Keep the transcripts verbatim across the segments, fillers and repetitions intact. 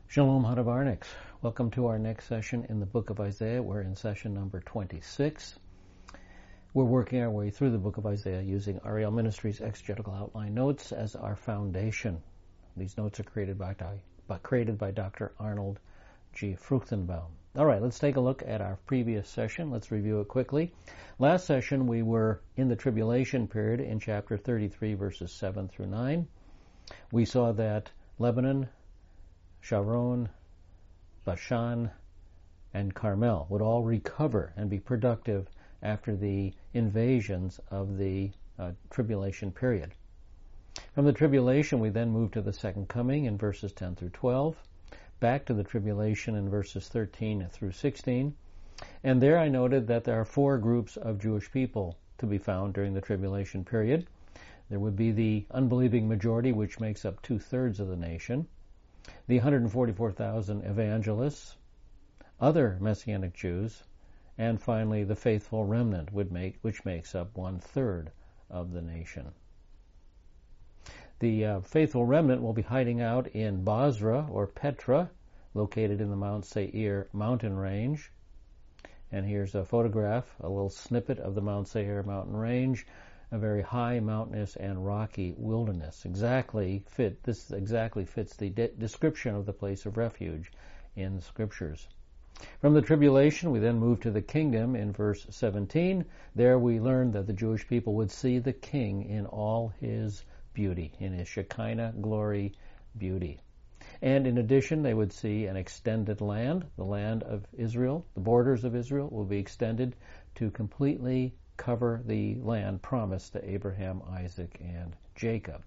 Shalom Hadavarniks. Welcome to our next session in the book of Isaiah. We're in session number twenty-six. We're working our way through the book of Isaiah using Ariel Ministries exegetical outline notes as our foundation. These notes are created by, by, created by Doctor Arnold G. Fruchtenbaum. All right, let's take a look at our previous session. Let's review it quickly. Last session we were in the tribulation period in chapter thirty-three, verses seven through nine. We saw that Lebanon, Sharon, Bashan, and Carmel would all recover and be productive after the invasions of the uh, tribulation period. From the tribulation, we then move to the second coming in verses ten through twelve, back to the tribulation in verses thirteen through sixteen, and there I noted that there are four groups of Jewish people to be found during the tribulation period. There would be the unbelieving majority, which makes up two-thirds of the nation, the one hundred forty-four thousand evangelists, other Messianic Jews, and finally the faithful remnant, would make, which makes up one-third of the nation. The uh, faithful remnant will be hiding out in Basra or Petra, located in the Mount Seir mountain range. And here's a photograph, a little snippet of the Mount Seir mountain range, a very high, mountainous, and rocky wilderness. Exactly fit. This exactly fits the de- description of the place of refuge in the Scriptures. From the tribulation, we then move to the kingdom in verse seventeen. There we learn that the Jewish people would see the King in all his beauty, in his Shekinah glory beauty. And in addition, they would see an extended land, the land of Israel. The borders of Israel will be extended to completely cover the land promised to Abraham, Isaac, and Jacob.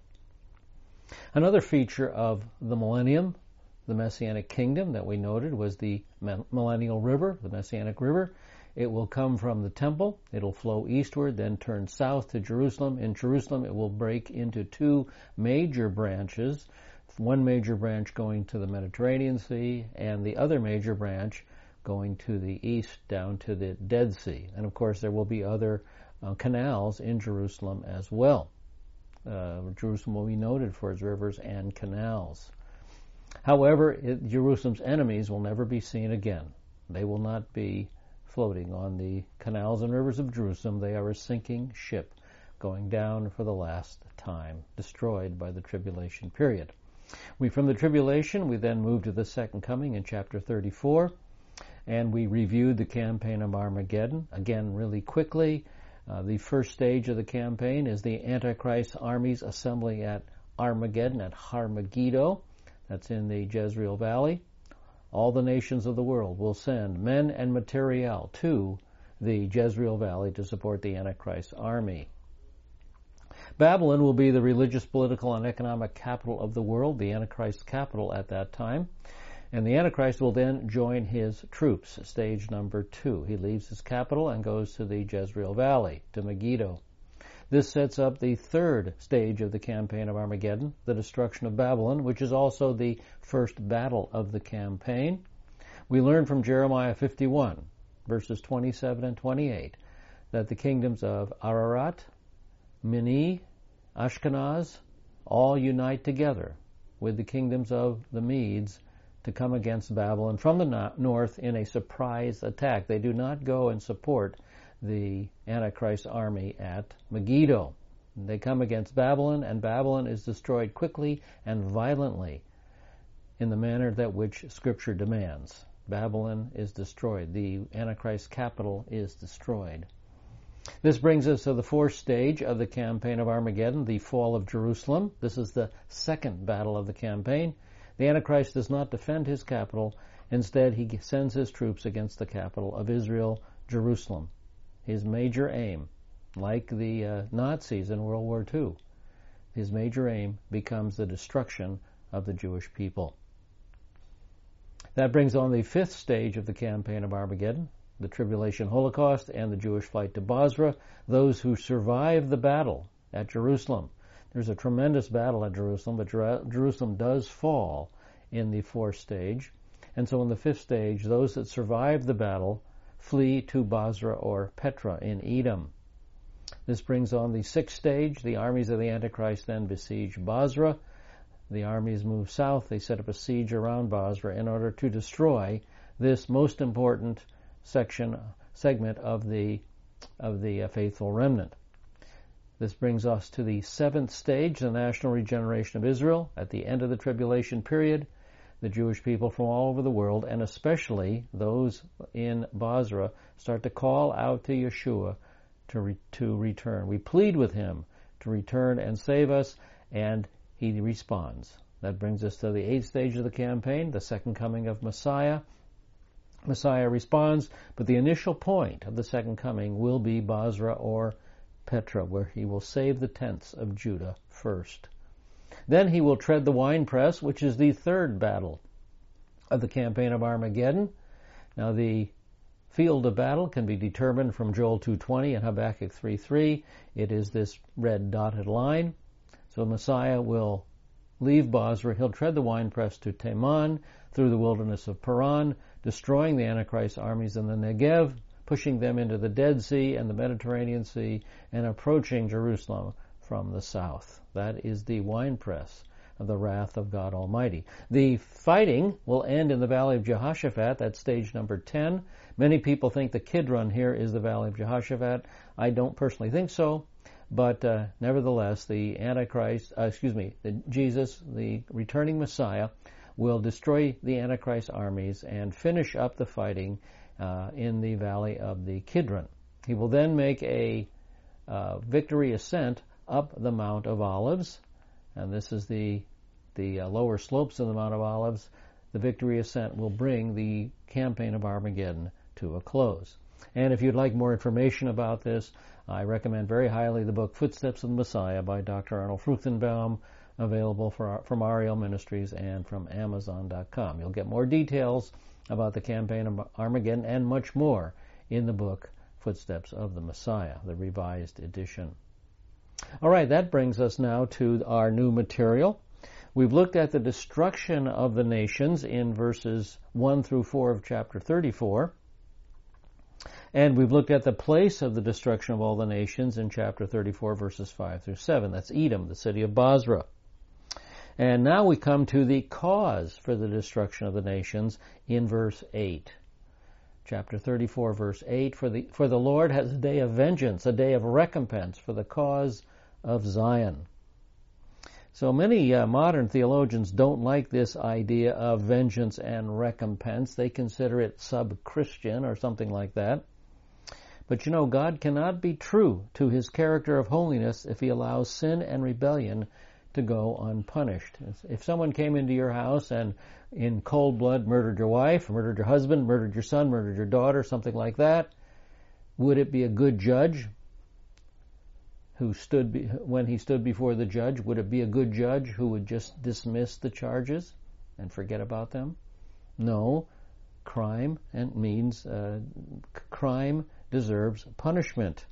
Another feature of the millennium, the Messianic kingdom that we noted, was the millennial river, the Messianic river. It will come from the temple. It'll flow eastward, then turn south to Jerusalem. In Jerusalem, it will break into two major branches, one major branch going to the Mediterranean Sea, and the other major branch going to the east down to the Dead Sea. And of course there will be other uh, canals in Jerusalem as well. Uh, Jerusalem will be noted for its rivers and canals. However, it, Jerusalem's enemies will never be seen again. They will not be floating on the canals and rivers of Jerusalem. They are a sinking ship going down for the last time, destroyed by the tribulation period. We, from the tribulation, we then move to the second coming in chapter thirty-four. And we reviewed the campaign of Armageddon. Again, really quickly, uh, the first stage of the campaign is the Antichrist armies assembling at Armageddon, at Har Megiddo. That's in the Jezreel Valley. All the nations of the world will send men and materiel to the Jezreel Valley to support the Antichrist army. Babylon will be the religious, political, and economic capital of the world, the Antichrist capital at that time. And the Antichrist will then join his troops, stage number two. He leaves his capital and goes to the Jezreel Valley, to Megiddo. This sets up the third stage of the campaign of Armageddon, the destruction of Babylon, which is also the first battle of the campaign. We learn from Jeremiah fifty-one, verses twenty-seven and twenty-eight, that the kingdoms of Ararat, Mini, Ashkenaz, all unite together with the kingdoms of the Medes to come against Babylon from the north in a surprise attack. They do not go and support the Antichrist army at Megiddo. They come against Babylon, and Babylon is destroyed quickly and violently in the manner that which Scripture demands. Babylon is destroyed. The Antichrist capital is destroyed. This brings us to the fourth stage of the campaign of Armageddon, the fall of Jerusalem. This is the second battle of the campaign. The Antichrist does not defend his capital. Instead, he sends his troops against the capital of Israel, Jerusalem. His major aim, like the uh, Nazis in World War Two, his major aim becomes the destruction of the Jewish people. That brings on the fifth stage of the campaign of Armageddon, the tribulation holocaust and the Jewish flight to Basra, those who survive the battle at Jerusalem. There's a tremendous battle at Jerusalem, but Jer- Jerusalem does fall in the fourth stage. And so in the fifth stage, those that survive the battle flee to Basra or Petra in Edom. This brings on the sixth stage. The armies of the Antichrist then besiege Basra. the armies move south. They set up a siege around Basra in order to destroy this most important section, segment of the of the uh, faithful remnant. This brings us to the seventh stage, the national regeneration of Israel. At the end of the tribulation period, the Jewish people from all over the world, and especially those in Basra, start to call out to Yeshua to re- to return. We plead with him to return and save us, and he responds. That brings us to the eighth stage of the campaign, the second coming of Messiah. Messiah responds, but the initial point of the second coming will be Basra or Petra, where he will save the tents of Judah first. Then he will tread the winepress, which is the third battle of the campaign of Armageddon. Now the field of battle can be determined from Joel two twenty and Habakkuk three three. It is this red dotted line. So Messiah will leave Basra. He'll tread the winepress to Teman through the wilderness of Paran, destroying the Antichrist armies in the Negev, pushing them into the Dead Sea and the Mediterranean Sea, and approaching Jerusalem from the south. That is the winepress of the wrath of God Almighty. The fighting will end in the Valley of Jehoshaphat. That's stage number ten. Many people think the Kidron here is the Valley of Jehoshaphat. I don't personally think so, but uh, nevertheless, the Antichrist, uh, excuse me, the Jesus, the returning Messiah, will destroy the Antichrist armies and finish up the fighting uh, in the Valley of the Kidron. He will then make a uh, victory ascent up the Mount of Olives, and this is the the uh, lower slopes of the Mount of Olives. The victory ascent will bring the campaign of Armageddon to a close. And if you'd like more information about this, I recommend very highly the book Footsteps of the Messiah by Doctor Arnold Fruchtenbaum, available for, from Ariel Ministries and from Amazon dot com. You'll get more details about the campaign of Armageddon and much more in the book Footsteps of the Messiah, the revised edition. All right, that brings us now to our new material. We've looked at the destruction of the nations in verses one through four of chapter thirty-four. And we've looked at the place of the destruction of all the nations in chapter thirty-four, verses five through seven. That's Edom, the city of Basra. And now we come to the cause for the destruction of the nations in verse eight. Chapter thirty-four, verse eight, For the, for the Lord has a day of vengeance, a day of recompense for the cause of Zion. So many uh, modern theologians don't like this idea of vengeance and recompense. They consider it sub-Christian or something like that. But you know, God cannot be true to his character of holiness if he allows sin and rebellion to go unpunished. If someone came into your house and in cold blood murdered your wife, murdered your husband, murdered your son, murdered your daughter, something like that, would it be a good judge who stood be, when he stood before the judge, would it be a good judge who would just dismiss the charges and forget about them? No. Crime and means uh, crime deserves punishment.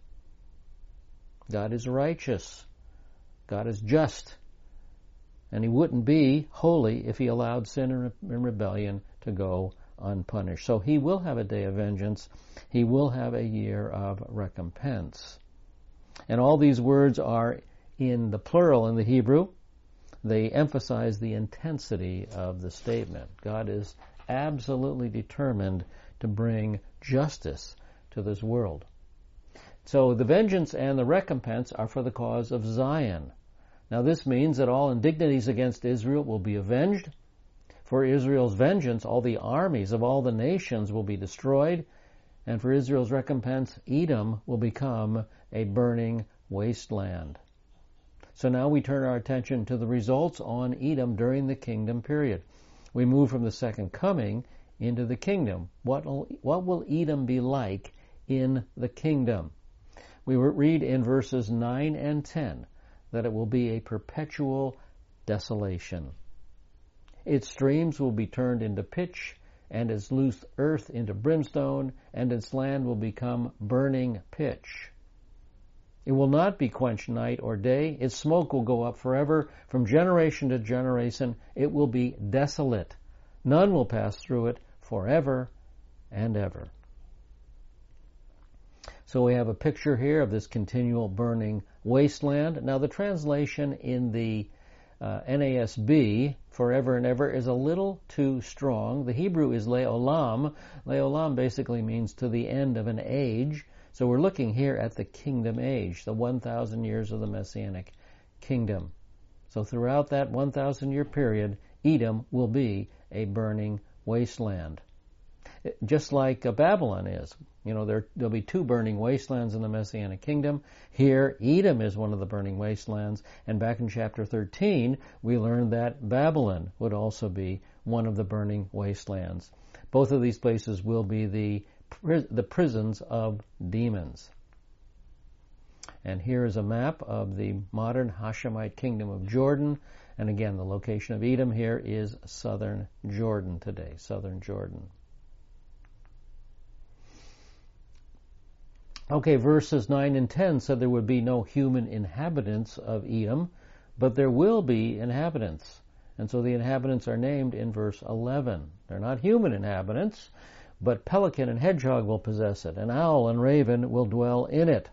God is righteous. God is just. And he wouldn't be holy if he allowed sin and rebellion to go unpunished. So he will have a day of vengeance. He will have a year of recompense. And all these words are in the plural in the Hebrew. They emphasize the intensity of the statement. God is absolutely determined to bring justice to this world. So the vengeance and the recompense are for the cause of Zion. Now this means that all indignities against Israel will be avenged. For Israel's vengeance, all the armies of all the nations will be destroyed. And for Israel's recompense, Edom will become a burning wasteland. So now we turn our attention to the results on Edom during the kingdom period. We move from the second coming into the kingdom. What will, what will Edom be like in the kingdom? We read in verses nine and ten that it will be a perpetual desolation. Its streams will be turned into pitch, and its loose earth into brimstone, and its land will become burning pitch. It will not be quenched night or day. Its smoke will go up forever. From generation to generation, it will be desolate. None will pass through it forever and ever. So we have a picture here of this continual burning wasteland. Now the translation in the uh, N A S B, forever and ever, is a little too strong. The Hebrew is le'olam. Le'olam basically means to the end of an age. So we're looking here at the kingdom age, the one thousand years of the Messianic kingdom. So throughout that one thousand year period, Edom will be a burning wasteland. Just like uh, Babylon is. You know, there, there'll be two burning wastelands in the Messianic kingdom. Here, Edom is one of the burning wastelands. And back in chapter thirteen, we learned that Babylon would also be one of the burning wastelands. Both of these places will be the, the prisons of demons. And here is a map of the modern Hashemite kingdom of Jordan. And again, the location of Edom here is southern Jordan today, southern Jordan. Okay, verses nine and ten said there would be no human inhabitants of Edom, but there will be inhabitants. And so the inhabitants are named in verse eleven. They're not human inhabitants, but pelican and hedgehog will possess it, and owl and raven will dwell in it.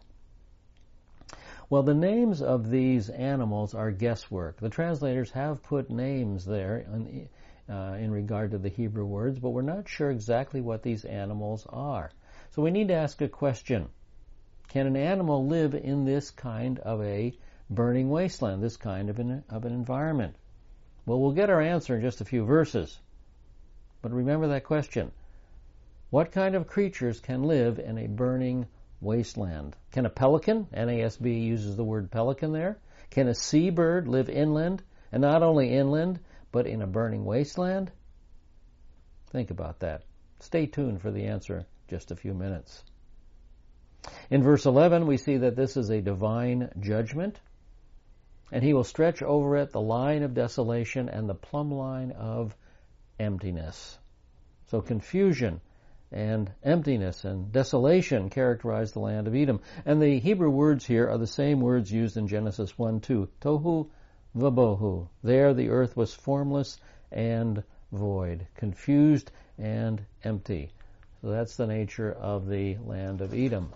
Well, the names of these animals are guesswork. The translators have put names there in, uh, in regard to the Hebrew words, but we're not sure exactly what these animals are. So we need to ask a question. Can an animal live in this kind of a burning wasteland, this kind of an, of an environment? Well, we'll get our answer in just a few verses. But remember that question. What kind of creatures can live in a burning wasteland? Can a pelican, N A S B uses the word pelican there, can a seabird live inland, and not only inland, but in a burning wasteland? Think about that. Stay tuned for the answer in just a few minutes. In verse eleven, we see that this is a divine judgment, and he will stretch over it the line of desolation and the plumb line of emptiness. So confusion and emptiness and desolation characterize the land of Edom. And the Hebrew words here are the same words used in Genesis one two. Tohu vabohu. There the earth was formless and void, confused and empty. So that's the nature of the land of Edom.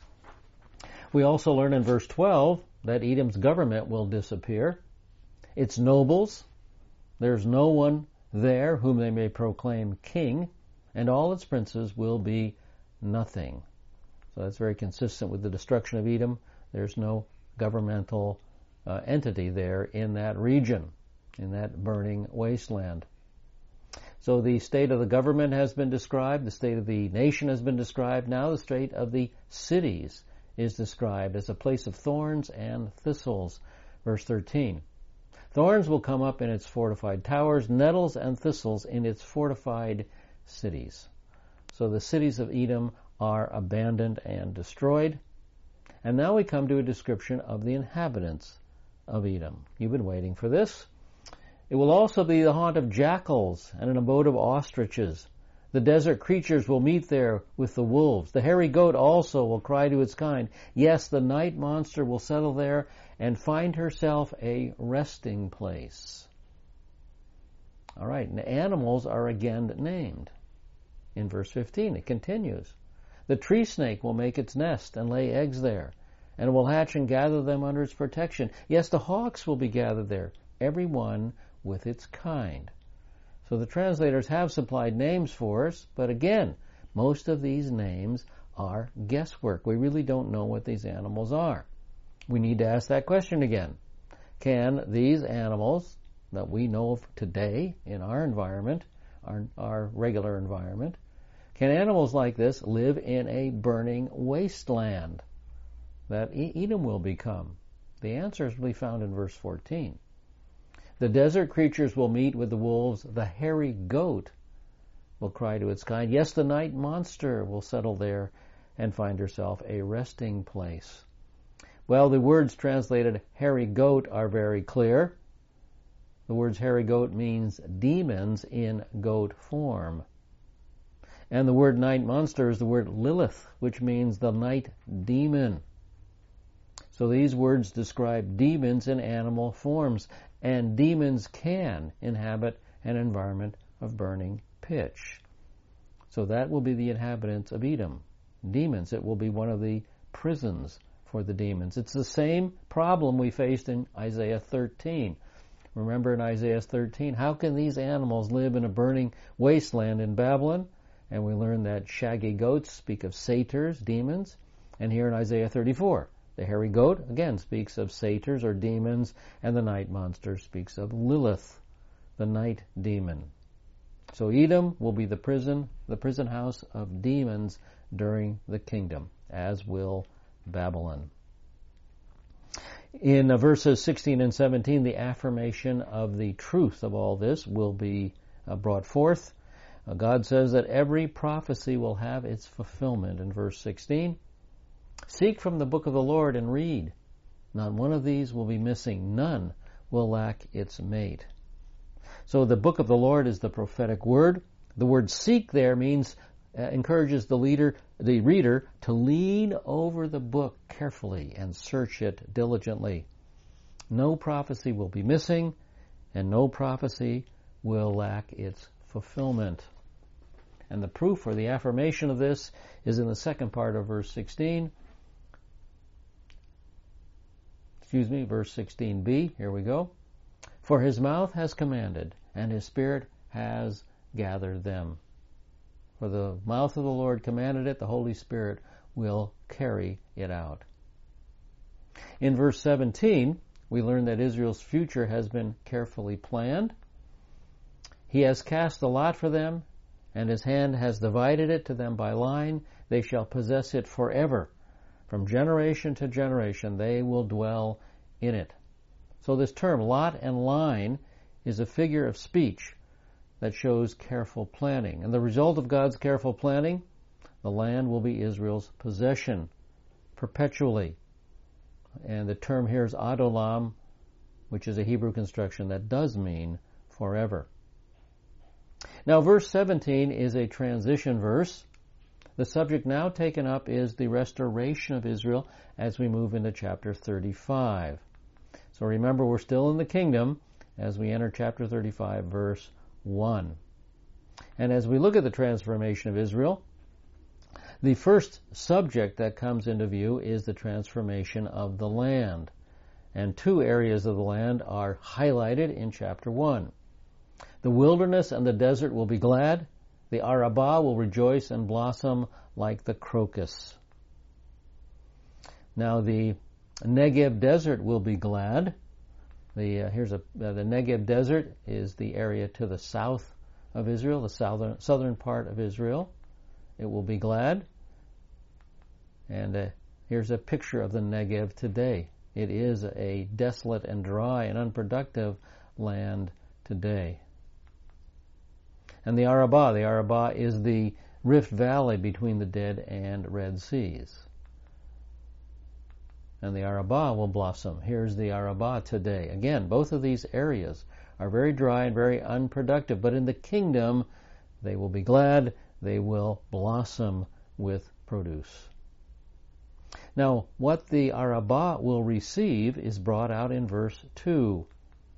We also learn in verse twelve that Edom's government will disappear. Its nobles, there's no one there whom they may proclaim king, and all its princes will be nothing. So that's very consistent with the destruction of Edom. There's no governmental uh, entity there in that region, in that burning wasteland. So the state of the government has been described, the state of the nation has been described. Now the state of the cities is described as a place of thorns and thistles. Verse thirteen. Thorns will come up in its fortified towers, nettles and thistles in its fortified cities. So the cities of Edom are abandoned and destroyed. And now we come to a description of the inhabitants of Edom. You've been waiting for this. It will also be the haunt of jackals and an abode of ostriches. The desert creatures will meet there with the wolves. The hairy goat also will cry to its kind. Yes, the night monster will settle there and find herself a resting place. All right, and the animals are again named. In verse fifteen, it continues. The tree snake will make its nest and lay eggs there, and will hatch and gather them under its protection. Yes, the hawks will be gathered there, every one with its kind. So the translators have supplied names for us, but again, most of these names are guesswork. We really don't know what these animals are. We need to ask that question again. Can these animals that we know of today in our environment, our, our regular environment, can animals like this live in a burning wasteland that Edom will become? The answer is really found in verse fourteen. The desert creatures will meet with the wolves. The hairy goat will cry to its kind. Yes, the night monster will settle there and find herself a resting place. Well, the words translated hairy goat are very clear. The words hairy goat means demons in goat form. And the word night monster is the word Lilith, which means the night demon. So these words describe demons in animal forms, and demons can inhabit an environment of burning pitch. So that will be the inhabitants of Edom. Demons, it will be one of the prisons for the demons. It's the same problem we faced in Isaiah thirteen, Remember in Isaiah thirteen, how can these animals live in a burning wasteland in Babylon? And we learn that shaggy goats speak of satyrs, demons. And here in Isaiah thirty-four, the hairy goat, again, speaks of satyrs or demons, and the night monster speaks of Lilith, the night demon. So Edom will be the prison, the prison house of demons during the kingdom, as will Babylon. In uh, verses sixteen and seventeen, the affirmation of the truth of all this will be uh, brought forth. Uh, God says that every prophecy will have its fulfillment. In verse sixteen, seek from the book of the Lord and read. Not one of these will be missing. None will lack its mate. So the book of the Lord is the prophetic word. The word seek there means, uh, encourages the leader, the reader to lean over the book carefully and search it diligently. No prophecy will be missing, and no prophecy will lack its fulfillment. And the proof or the affirmation of this is in the second part of verse sixteen. Excuse me, verse sixteen b. Here we go. For his mouth has commanded, and his spirit has gathered them. For the mouth of the Lord commanded it, the Holy Spirit will carry it out. In verse seventeen, we learn that Israel's future has been carefully planned. He has cast a lot for them, and his hand has divided it to them by line. They shall possess it forever. From generation to generation they will dwell in it. So this term, lot and line, is a figure of speech that shows careful planning. And the result of God's careful planning, the land will be Israel's possession perpetually. And the term here is adolam, which is a Hebrew construction that does mean forever. Now, verse seventeen is a transition verse. The subject now taken up is the restoration of Israel as we move into chapter thirty-five. So remember, we're still in the kingdom as we enter chapter thirty-five, verse one. And as we look at the transformation of Israel, the first subject that comes into view is the transformation of the land. And two areas of the land are highlighted in chapter one. The wilderness and the desert will be glad. The Arabah will rejoice and blossom like the crocus. Now the Negev desert will be glad. The uh, here's a uh, the Negev desert is the area to the south of Israel, the southern southern part of Israel. It will be glad. And uh, here's a picture of the Negev today. It is a desolate and dry and unproductive land today. And the Arabah, the Arabah is the Rift Valley between the Dead and Red Seas. And the Arabah will blossom. Here's the Arabah today. Again, both of these areas are very dry and very unproductive, but in the kingdom they will be glad, they will blossom with produce. Now, what the Arabah will receive is brought out in verse two.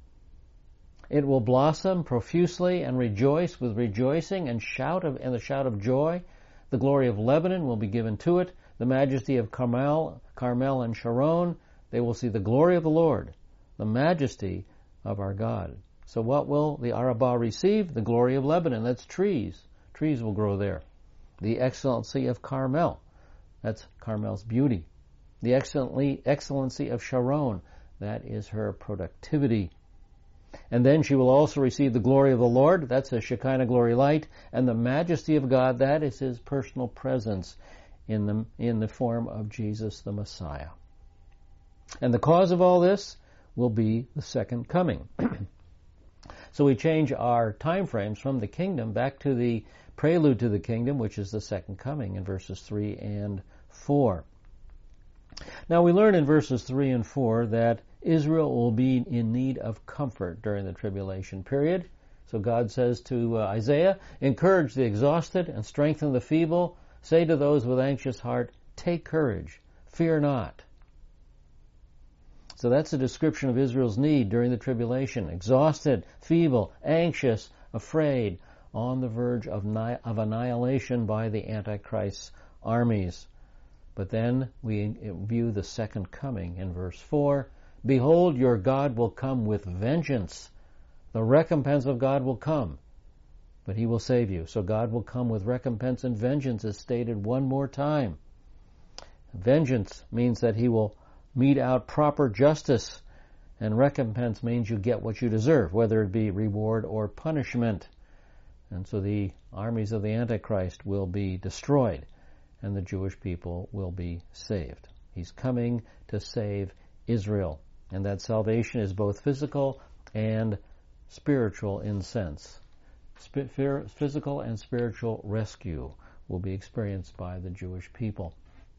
It will blossom profusely and rejoice with rejoicing and shout of and the shout of joy. The glory of Lebanon will be given to it. The majesty of Carmel, Carmel and Sharon. They will see the glory of the Lord, the majesty of our God. So what will the Arabah receive? The glory of Lebanon. That's trees. Trees will grow there. The excellency of Carmel. That's Carmel's beauty. The excellency of Sharon. That is her productivity. And then she will also receive the glory of the Lord. That's a Shekinah glory light. And the majesty of God, that is his personal presence in the, in the form of Jesus the Messiah. And the cause of all this will be the second coming. So we change our time frames from the kingdom back to the prelude to the kingdom, which is the second coming in verses three and four. Now we learn in verses three and four that Israel will be in need of comfort during the tribulation period. So God says to uh, Isaiah, encourage the exhausted and strengthen the feeble. Say to those with anxious heart, take courage, fear not. So that's a description of Israel's need during the tribulation. Exhausted, feeble, anxious, afraid, on the verge of, ni- of annihilation by the Antichrist's armies. But then we view the second coming in verse four. Behold, your God will come with vengeance. The recompense of God will come, but he will save you. So God will come with recompense and vengeance is stated one more time. Vengeance means that he will mete out proper justice, and recompense means you get what you deserve, whether it be reward or punishment. And so the armies of the Antichrist will be destroyed, and the Jewish people will be saved. He's coming to save Israel, and that salvation is both physical and spiritual in sense. Physical and spiritual rescue will be experienced by the Jewish people.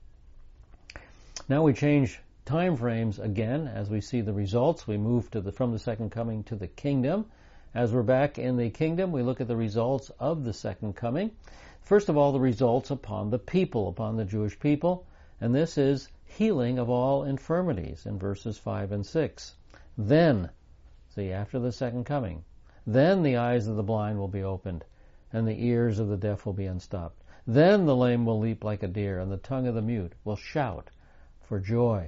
Now we change time frames again as we see the results. We move to the from the second coming to the kingdom. As we're back in the kingdom, we look at the results of the second coming. First of all, the results upon the people, upon the Jewish people, and this is healing of all infirmities in verses five and six. Then, see, after the second coming, then the eyes of the blind will be opened, and the ears of the deaf will be unstopped. Then the lame will leap like a deer, and the tongue of the mute will shout for joy.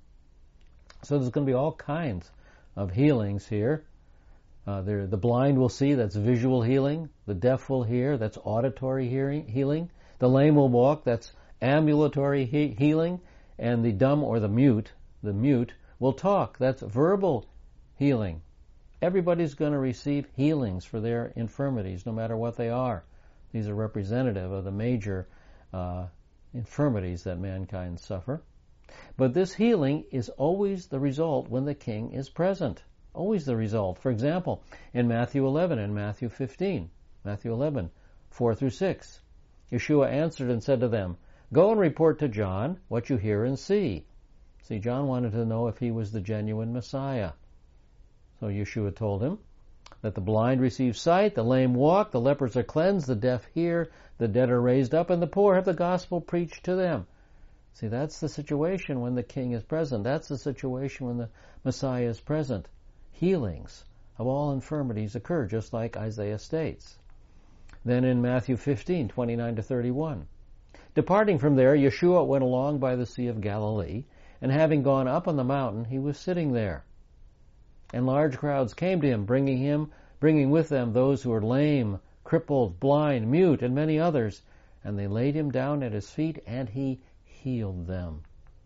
So there's going to be all kinds of healings here. Uh, there, the blind will see, that's visual healing. The deaf will hear, that's auditory hearing, healing. The lame will walk, that's ambulatory he- healing. And the dumb or the mute, the mute, will talk, that's verbal healing. Everybody's going to receive healings for their infirmities, no matter what they are. These are representative of the major uh, infirmities that mankind suffer. But this healing is always the result when the king is present. Always the result. For example, in Matthew eleven and Matthew fifteen, Matthew eleven, four through six, Yeshua answered and said to them, "Go and report to John what you hear and see." See, John wanted to know if he was the genuine Messiah. So Yeshua told him that the blind receive sight, the lame walk, the lepers are cleansed, the deaf hear, the dead are raised up, and the poor have the gospel preached to them. See, that's the situation when the king is present. That's the situation when the Messiah is present. Healings of all infirmities occur, just like Isaiah states. Then in Matthew fifteen, twenty-nine to thirty-one, departing from there, Yeshua went along by the Sea of Galilee, and having gone up on the mountain, he was sitting there. And large crowds came to him, bringing him, bringing with them those who were lame, crippled, blind, mute, and many others, and they laid him down at his feet, and he healed them.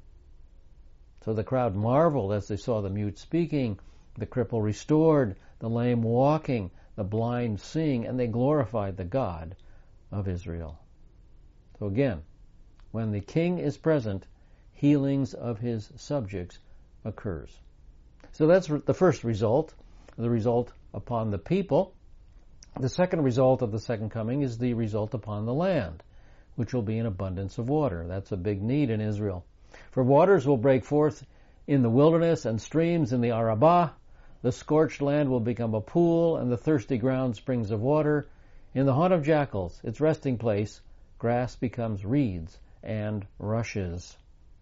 So the crowd marveled as they saw the mute speaking, the cripple restored, the lame walking, the blind seeing, and they glorified the God of Israel. So again, when the king is present, healings of his subjects occurs. So that's the first result, the result upon the people. The second result of the second coming is the result upon the land, which will be an abundance of water. That's a big need in Israel. For waters will break forth in the wilderness and streams in the Arabah. The scorched land will become a pool, and the thirsty ground springs of water. In the haunt of jackals, its resting place, grass becomes reeds and rushes.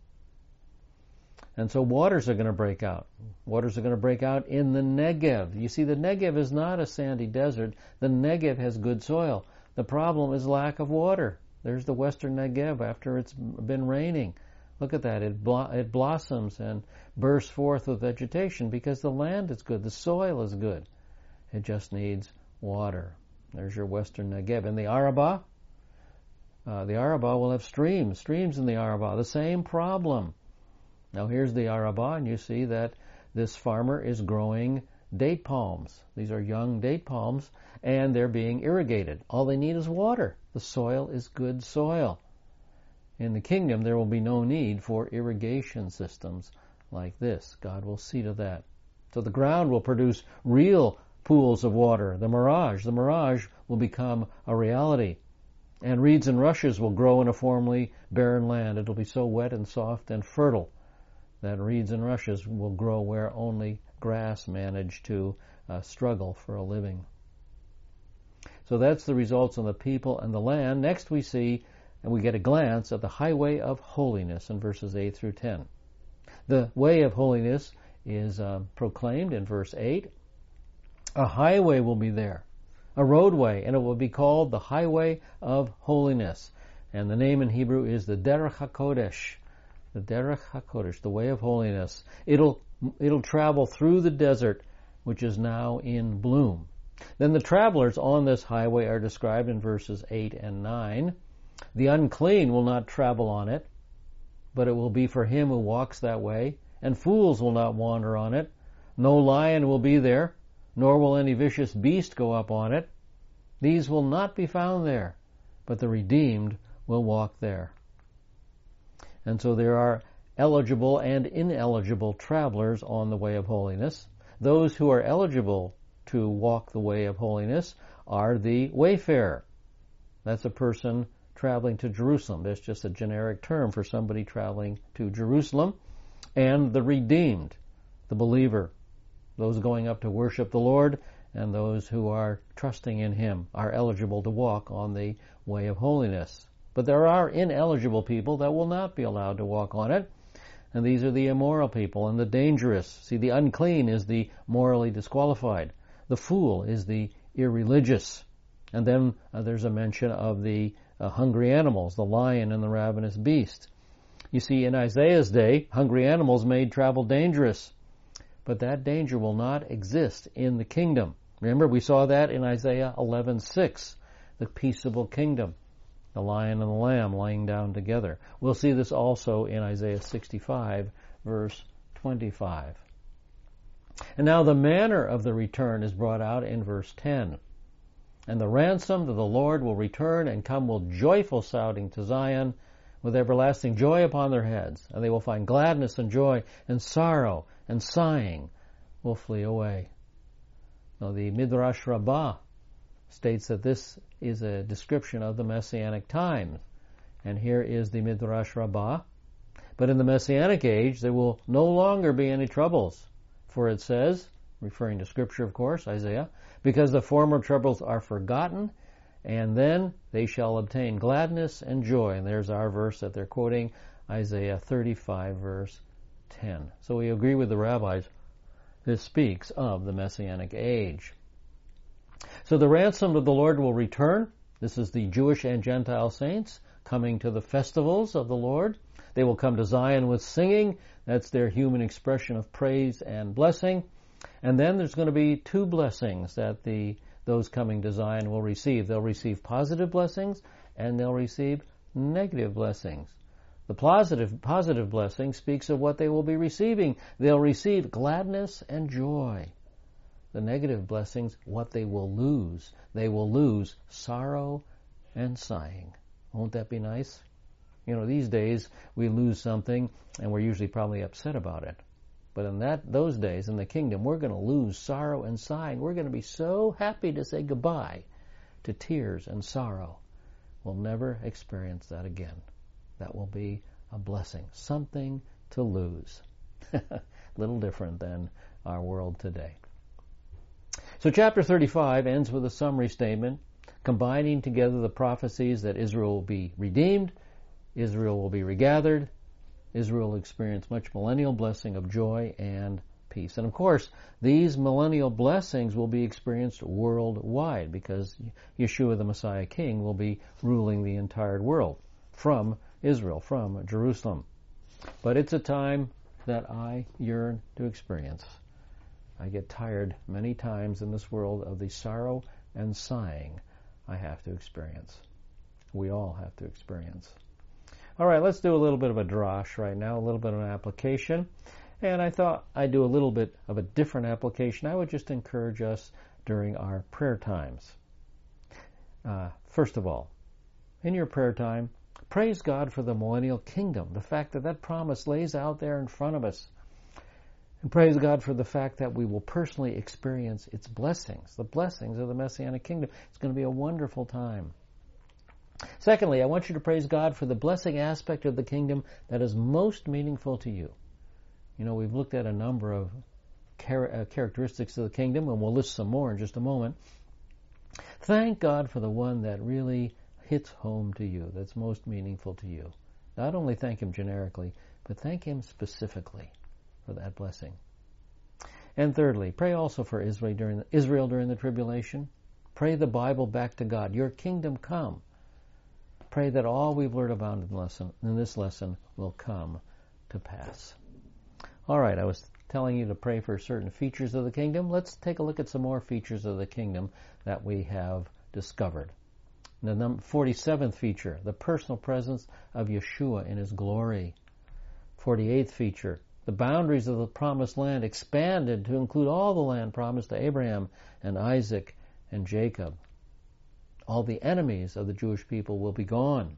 And so waters are going to break out. Waters are going to break out in the Negev. You see, the Negev is not a sandy desert. The Negev has good soil. The problem is lack of water. There's the western Negev after it's been raining. Look at that. It, blo- it blossoms and bursts forth with vegetation because the land is good. The soil is good. It just needs water. There's your western Negev. In the Arabah, uh, the Arabah will have streams. Streams in the Arabah. The same problem. Now here's the Arabah, and you see that this farmer is growing date palms. These are young date palms, and they're being irrigated. All they need is water. The soil is good soil. In the kingdom, there will be no need for irrigation systems like this. God will see to that. So the ground will produce real pools of water. The mirage, the mirage will become a reality. And reeds and rushes will grow in a formerly barren land. It'll be so wet and soft and fertile that reeds and rushes will grow where only grass managed to uh, struggle for a living. So that's the results on the people and the land. Next we see, and we get a glance at the highway of holiness in verses eight through ten. The way of holiness is uh, proclaimed in verse eight. A highway will be there, a roadway, and it will be called the highway of holiness. And the name in Hebrew is the Derech HaKodesh, the Derech HaKodesh, the way of holiness. It'll It'll travel through the desert, which is now in bloom. Then the travelers on this highway are described in verses eight and nine. The unclean will not travel on it, but it will be for him who walks that way, and fools will not wander on it. No lion will be there, nor will any vicious beast go up on it. These will not be found there, but the redeemed will walk there. And so there are eligible and ineligible travelers on the way of holiness. Those who are eligible to walk the way of holiness are the wayfarer. That's a person traveling to Jerusalem. That's just a generic term for somebody traveling to Jerusalem. And the redeemed, the believer, those going up to worship the Lord, and those who are trusting in Him are eligible to walk on the way of holiness. But there are ineligible people that will not be allowed to walk on it, and these are the immoral people and the dangerous. See, the unclean is the morally disqualified. The fool is the irreligious. And then uh, there's a mention of the uh, hungry animals, the lion and the ravenous beast. You see, in Isaiah's day, hungry animals made travel dangerous. But that danger will not exist in the kingdom. Remember, we saw that in Isaiah eleven six, the peaceable kingdom, the lion and the lamb lying down together. We'll see this also in Isaiah sixty-five, verse twenty-five. And now the manner of the return is brought out in verse ten. And the ransomed of the Lord will return and come with joyful shouting to Zion, with everlasting joy upon their heads. And they will find gladness and joy, and sorrow and sighing will flee away. Now the Midrash Rabbah states that this is a description of the Messianic times. And here is the Midrash Rabbah. But in the Messianic age there will no longer be any troubles. For it says, referring to Scripture of course, Isaiah, because the former troubles are forgotten, and then they shall obtain gladness and joy. And there's our verse that they're quoting, Isaiah thirty-five, verse ten. So we agree with the rabbis. This speaks of the Messianic age. So the ransomed of the Lord will return. This is the Jewish and Gentile saints coming to the festivals of the Lord. They will come to Zion with singing. That's their human expression of praise and blessing. And then there's going to be two blessings that the those coming to Zion will receive. They'll receive positive blessings and they'll receive negative blessings. The positive, positive blessing speaks of what they will be receiving. They'll receive gladness and joy. The negative blessings, what they will lose. They will lose sorrow and sighing. Won't that be nice? You know, these days we lose something and we're usually probably upset about it. But in that those days in the kingdom, we're going to lose sorrow and sighing. We're going to be so happy to say goodbye to tears and sorrow. We'll never experience that again. That will be a blessing, something to lose. Little different than our world today. So chapter thirty-five ends with a summary statement, combining together the prophecies that Israel will be redeemed, Israel will be regathered, Israel will experience much millennial blessing of joy and peace. And of course, these millennial blessings will be experienced worldwide because Yeshua the Messiah King will be ruling the entire world from Israel, from Jerusalem. But it's a time that I yearn to experience. I get tired many times in this world of the sorrow and sighing I have to experience. We all have to experience. All right, let's do a little bit of a drash right now, a little bit of an application. And I thought I'd do a little bit of a different application. I would just encourage us during our prayer times. Uh, first of all, in your prayer time, praise God for the millennial kingdom, the fact that that promise lays out there in front of us. And praise God for the fact that we will personally experience its blessings, the blessings of the Messianic kingdom. It's going to be a wonderful time. Secondly, I want you to praise God for the blessing aspect of the kingdom that is most meaningful to you. You know, we've looked at a number of char- uh, characteristics of the kingdom, and we'll list some more in just a moment. Thank God for the one that really hits home to you, that's most meaningful to you. Not only thank Him generically, but thank Him specifically for that blessing. And thirdly, pray also for Israel during the, Israel during the tribulation. Pray the Bible back to God. Your kingdom come. Pray that all we've learned about in, lesson, in this lesson will come to pass. All right, I was telling you to pray for certain features of the kingdom. Let's take a look at some more features of the kingdom that we have discovered. The number forty-seventh feature, the personal presence of Yeshua in his glory. forty-eighth feature, the boundaries of the promised land expanded to include all the land promised to Abraham and Isaac and Jacob. All the enemies of the Jewish people will be gone.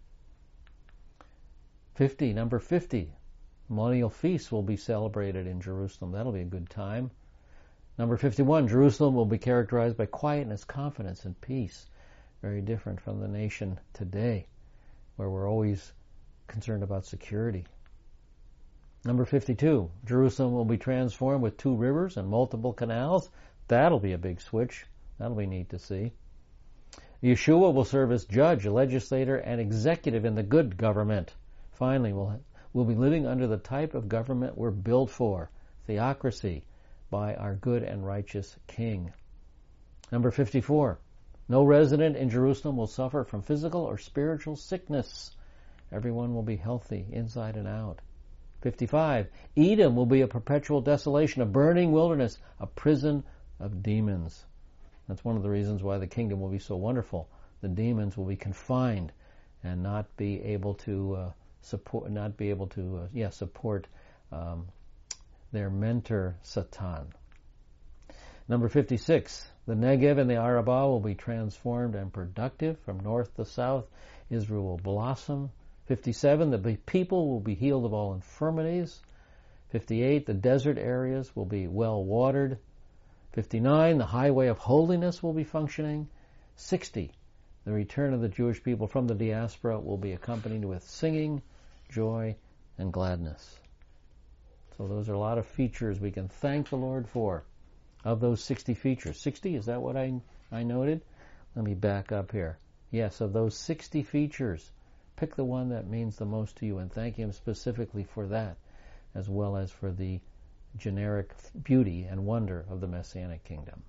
fifty, number fifty, millennial feasts will be celebrated in Jerusalem. That'll be a good time. Number fifty-one, Jerusalem will be characterized by quietness, confidence, and peace. Very different from the nation today, where we're always concerned about security. Number fifty-two, Jerusalem will be transformed with two rivers and multiple canals. That'll be a big switch. That'll be neat to see. Yeshua will serve as judge, legislator, and executive in the good government. Finally, we'll, we'll be living under the type of government we're built for, theocracy, by our good and righteous King. Number fifty-four, no resident in Jerusalem will suffer from physical or spiritual sickness. Everyone will be healthy inside and out. fifty-five, Edom will be a perpetual desolation, a burning wilderness, a prison of demons. That's one of the reasons why the kingdom will be so wonderful. The demons will be confined and not be able to uh, support, not be able to, uh, yeah, support um, their mentor Satan. Number fifty-six, the Negev and the Arabah will be transformed and productive. From north to south, Israel will blossom. fifty-seven, the people will be healed of all infirmities. fifty-eight, the desert areas will be well watered. fifty-nine, the highway of holiness will be functioning. sixty, the return of the Jewish people from the diaspora will be accompanied with singing, joy, and gladness. So those are a lot of features we can thank the Lord for. Of those sixty features. sixty, is that what I, I noted? Let me back up here. Yes, of those sixty features, pick the one that means the most to you and thank Him specifically for that, as well as for the generic beauty and wonder of the Messianic kingdom.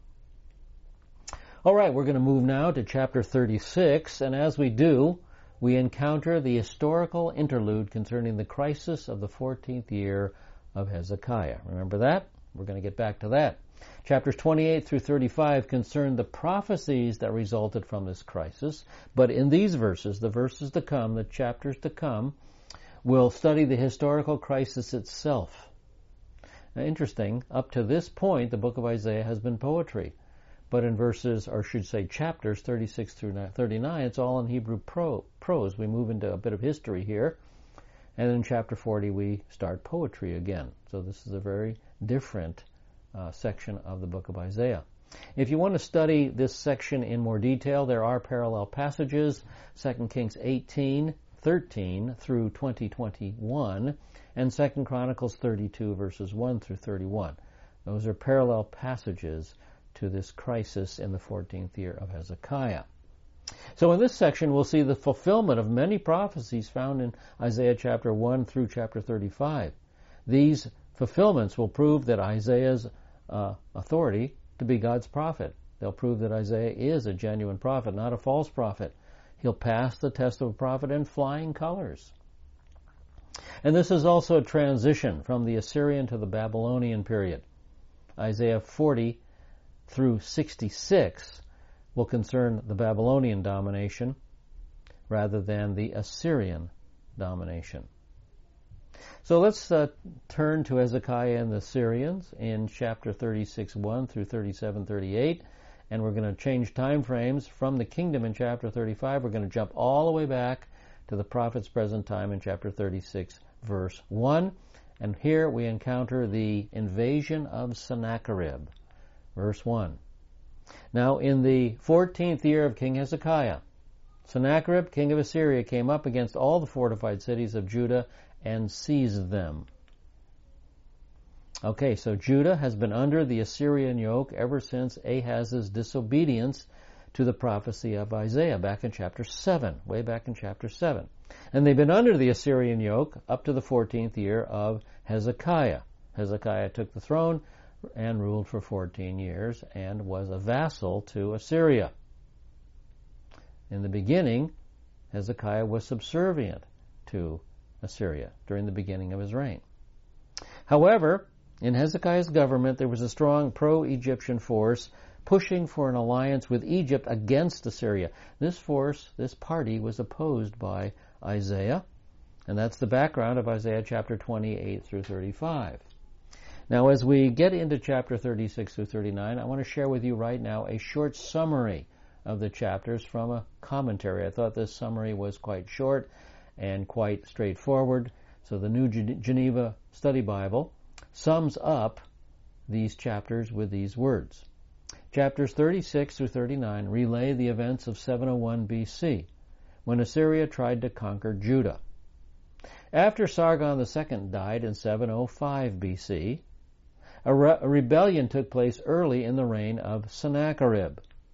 All right, we're going to move now to chapter thirty-six, and as we do, we encounter the historical interlude concerning the crisis of the fourteenth year of Hezekiah. Remember that? We're going to get back to that. Chapters twenty-eight through thirty-five concern the prophecies that resulted from this crisis, but in these verses, the verses to come, the chapters to come, we'll study the historical crisis itself. Now, interesting, up to this point, the book of Isaiah has been poetry, but in verses, or I should say chapters thirty-six through thirty-nine, it's all in Hebrew pro, prose. We move into a bit of history here, and in chapter forty we start poetry again. So this is a very different Uh, section of the book of Isaiah. If you want to study this section in more detail, there are parallel passages, Second Kings eighteen, thirteen through twenty, twenty-one, and Second Chronicles thirty-two, verses one through thirty-one. Those are parallel passages to this crisis in the fourteenth year of Hezekiah. So in this section, we'll see the fulfillment of many prophecies found in Isaiah chapter one through chapter thirty-five. These fulfillments will prove that Isaiah's uh, authority to be God's prophet. They'll prove that Isaiah is a genuine prophet, not a false prophet. He'll pass the test of a prophet in flying colors. And this is also a transition from the Assyrian to the Babylonian period. Isaiah forty through sixty-six will concern the Babylonian domination rather than the Assyrian domination. So let's uh, turn to Hezekiah and the Syrians in chapter thirty-six, one through thirty-seven, thirty-eight, and we're going to change time frames from the kingdom in chapter thirty-five. We're going to jump all the way back to the prophet's present time in chapter thirty-six, verse one, and here we encounter the invasion of Sennacherib, verse one. Now in the fourteenth year of King Hezekiah, Sennacherib, king of Assyria, came up against all the fortified cities of Judah and seized them. Okay, so Judah has been under the Assyrian yoke ever since Ahaz's disobedience to the prophecy of Isaiah back in chapter seven, way back in chapter seven. And they've been under the Assyrian yoke up to the fourteenth year of Hezekiah. Hezekiah took the throne and ruled for fourteen years and was a vassal to Assyria. In the beginning, Hezekiah was subservient to Assyria during the beginning of his reign. However, In Hezekiah's government, there was a strong pro-Egyptian force pushing for an alliance with Egypt against Assyria. This force, this party, was opposed by Isaiah, and that's the background of Isaiah chapter twenty-eight through thirty-five. Now, as we get into chapter thirty-six through thirty-nine, I want to share with you right now a short summary of the chapters from a commentary. I thought this summary was quite short and quite straightforward. So the New Geneva Study Bible sums up these chapters with these words. Chapters thirty-six through thirty-nine relay the events of seven oh one B C, when Assyria tried to conquer Judah. After Sargon the Second died in seven oh five B C, a, re- a rebellion took place early in the reign of Sennacherib.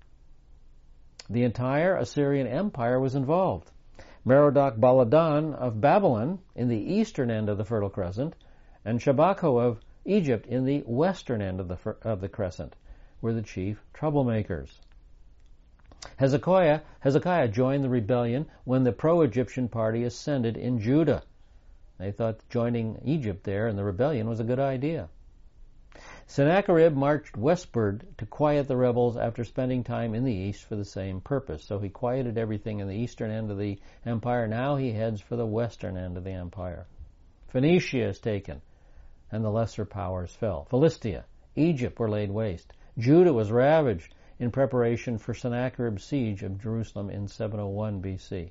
The entire Assyrian Empire was involved. Merodach Baladan of Babylon in the eastern end of the Fertile Crescent, and Shabako of Egypt in the western end of the of the crescent were the chief troublemakers. Hezekiah, Hezekiah joined the rebellion when the pro-Egyptian party ascended in Judah. They thought joining Egypt there in the rebellion was a good idea. Sennacherib marched westward to quiet the rebels after spending time in the east for the same purpose. So he quieted everything in the eastern end of the empire. Now he heads for the western end of the empire. Phoenicia is taken, and the lesser powers fell. Philistia, Egypt were laid waste. Judah was ravaged in preparation for Sennacherib's siege of Jerusalem in seven oh one B C.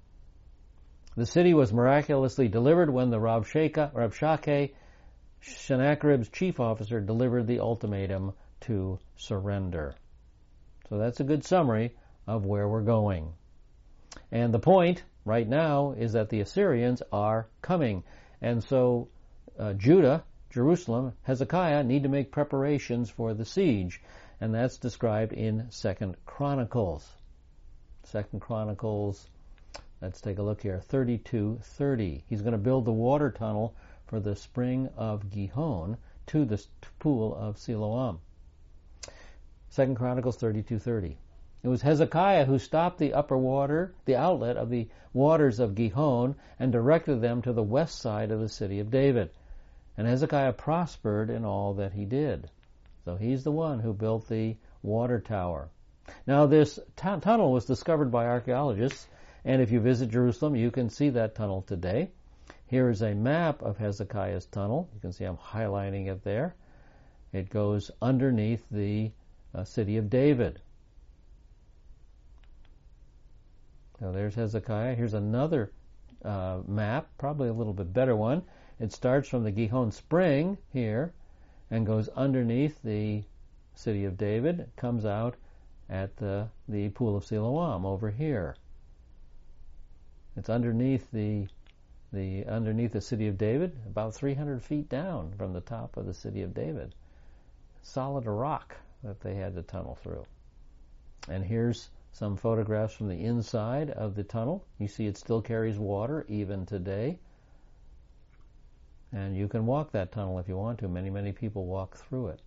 The city was miraculously delivered when the Rabshakeh, Rabshakeh, Sennacherib's chief officer, delivered the ultimatum to surrender. So that's a good summary of where we're going. And the point right now is that the Assyrians are coming. And so uh, Judah, Jerusalem, Hezekiah need to make preparations for the siege. And that's described in Second Chronicles. Second Chronicles, let's take a look here, thirty-two thirty. He's going to build the water tunnel for the spring of Gihon to the pool of Siloam. Second Chronicles thirty-two thirty. It was Hezekiah who stopped the upper water, the outlet of the waters of Gihon, and directed them to the west side of the city of David. And Hezekiah prospered in all that he did. So he's the one who built the water tower. Now this t- tunnel was discovered by archaeologists, and if you visit Jerusalem, you can see that tunnel today. Here is a map of Hezekiah's tunnel. You can see I'm highlighting it there. It goes underneath the uh, city of David. So there's Hezekiah. Here's another uh, map, probably a little bit better one. It starts from the Gihon Spring here and goes underneath the city of David, comes out at the, the pool of Siloam over here. It's underneath the the underneath the city of David, about three hundred feet down from the top of the city of David. Solid rock that they had to tunnel through. And here's some photographs from the inside of the tunnel. You see it still carries water even today. And you can walk that tunnel if you want to. Many, many people walk through it.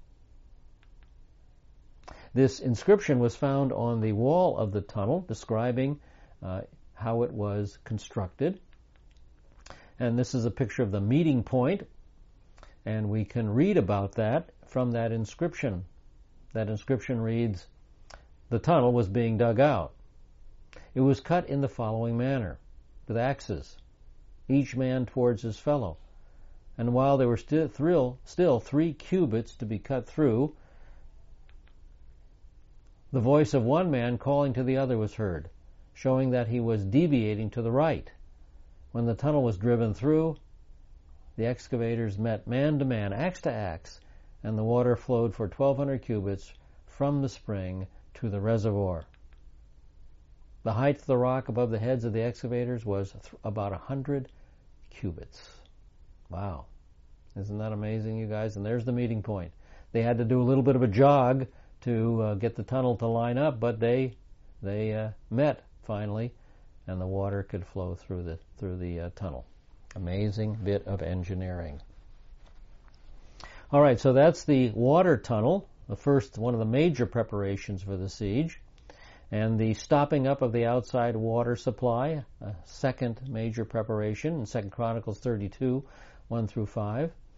This inscription was found on the wall of the tunnel describing uh, how it was constructed. And this is a picture of the meeting point, and we can read about that from that inscription. That inscription reads, "The tunnel was being dug out. It was cut in the following manner, with axes, each man towards his fellow. And while there were still, thrill, still three cubits to be cut through, the voice of one man calling to the other was heard, showing that he was deviating to the right. When the tunnel was driven through, the excavators met man to man, axe to axe, and the water flowed for twelve hundred cubits from the spring to the reservoir. The height of the rock above the heads of the excavators was th- about one hundred cubits. Wow. Isn't that amazing, you guys? And there's the meeting point. They had to do a little bit of a jog to uh, get the tunnel to line up, but they they uh, met finally, and the water could flow through the through the uh, tunnel. Amazing bit of engineering. All right, so that's the water tunnel, the first one of the major preparations for the siege, and the stopping up of the outside water supply, a second major preparation in Second Chronicles thirty-two, one through five.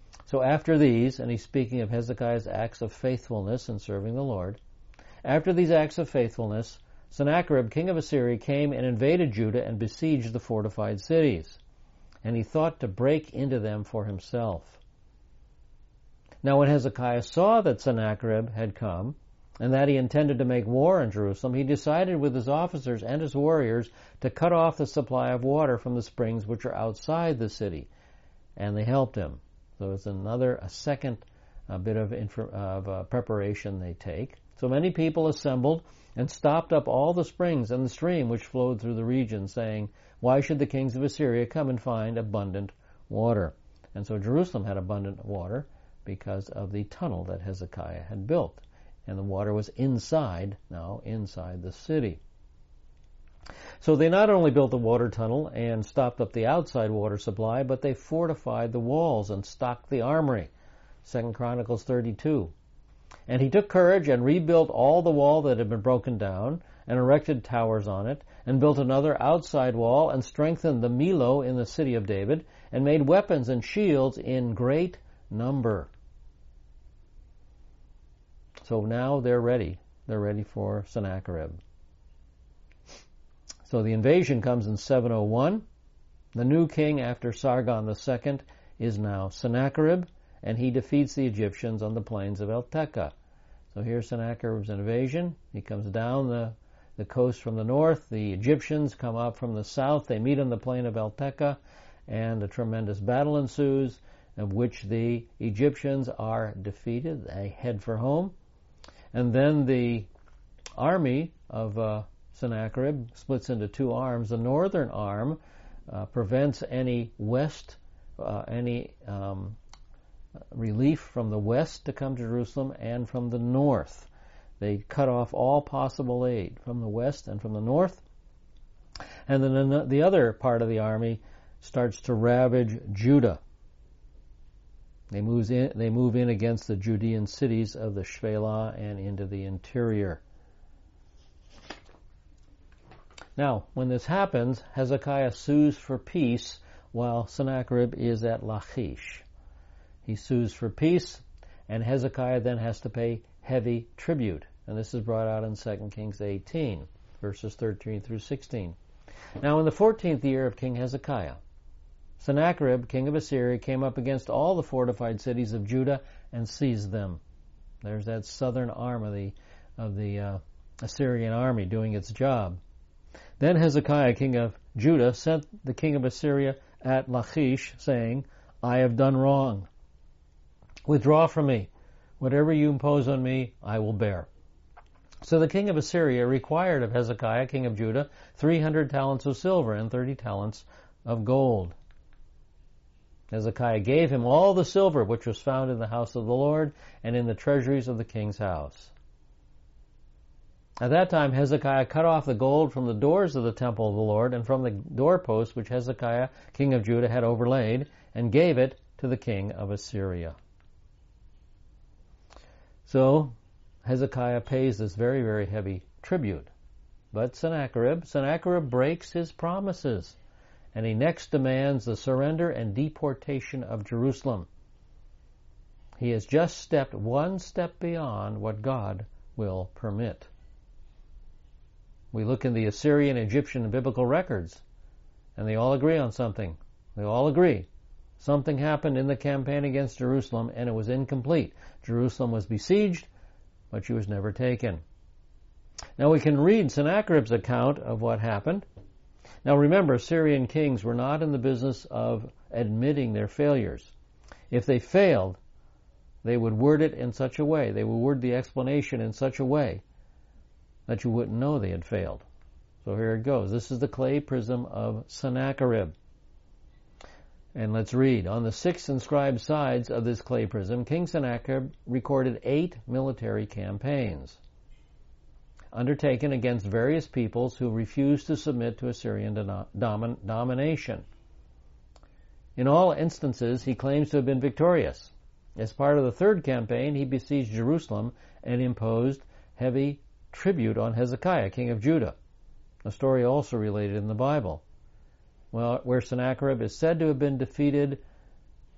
So after these, and he's speaking of Hezekiah's acts of faithfulness in serving the Lord, after these acts of faithfulness, Sennacherib, king of Assyria, came and invaded Judah and besieged the fortified cities, and he thought to break into them for himself. Now when Hezekiah saw that Sennacherib had come, and that he intended to make war on Jerusalem, he decided with his officers and his warriors to cut off the supply of water from the springs which are outside the city, and they helped him. So it's another, a second uh, bit of, infor- of uh, preparation they take. So many people assembled and stopped up all the springs and the stream which flowed through the region, saying, "Why should the kings of Assyria come and find abundant water?" And so Jerusalem had abundant water because of the tunnel that Hezekiah had built. And the water was inside, now inside the city. So they not only built the water tunnel and stopped up the outside water supply, but they fortified the walls and stocked the armory. Second Chronicles thirty-two. And he took courage and rebuilt all the wall that had been broken down, and erected towers on it, and built another outside wall, and strengthened the Millo in the city of David, and made weapons and shields in great number. So now they're ready. They're ready for Sennacherib. So the invasion comes in seven oh one. The new king after Sargon the Second is now Sennacherib, and he defeats the Egyptians on the plains of El-Tekah. So here's Sennacherib's invasion. He comes down the, the coast from the north. The Egyptians come up from the south. They meet on the plain of El-Tekah, and a tremendous battle ensues, of which the Egyptians are defeated. They head for home. And then the army of uh, Sennacherib splits into two arms. The northern arm uh, prevents any west, uh, any um, relief from the west to come to Jerusalem, and from the north. They cut off all possible aid from the west and from the north. And then the other part of the army starts to ravage Judah. They move in, they move in against the Judean cities of the Shephelah and into the interior. Now, when this happens, Hezekiah sues for peace while Sennacherib is at Lachish. He sues for peace, and Hezekiah then has to pay heavy tribute. And this is brought out in Second Kings eighteen, verses thirteen through sixteen. Now, in the fourteenth year of King Hezekiah, Sennacherib, king of Assyria, came up against all the fortified cities of Judah and seized them. There's that southern arm of the of the uh, Assyrian army doing its job. Then Hezekiah, king of Judah, sent the king of Assyria at Lachish, saying, "I have done wrong. Withdraw from me. Whatever you impose on me, I will bear." So the king of Assyria required of Hezekiah, king of Judah, three hundred talents of silver and thirty talents of gold. Hezekiah gave him all the silver which was found in the house of the Lord and in the treasuries of the king's house. At that time Hezekiah cut off the gold from the doors of the temple of the Lord and from the doorposts which Hezekiah, king of Judah, had overlaid, and gave it to the king of Assyria. So Hezekiah pays this very, very heavy tribute. But Sennacherib, Sennacherib breaks his promises, and he next demands the surrender and deportation of Jerusalem. He has just stepped one step beyond what God will permit. We look in the Assyrian, Egyptian, and biblical records, and they all agree on something. They all agree. Something happened in the campaign against Jerusalem, and it was incomplete. Jerusalem was besieged, but she was never taken. Now we can read Sennacherib's account of what happened. Now remember, Assyrian kings were not in the business of admitting their failures. If they failed, they would word it in such a way, they would word the explanation in such a way that you wouldn't know they had failed. So here it goes. This is the clay prism of Sennacherib. And let's read. On the six inscribed sides of this clay prism, King Sennacherib recorded eight military campaigns undertaken against various peoples who refused to submit to Assyrian domin- domination. In all instances, he claims to have been victorious. As part of the third campaign, he besieged Jerusalem and imposed heavy tribute on Hezekiah, king of Judah, a story also related in the Bible, well, where Sennacherib is said to have been defeated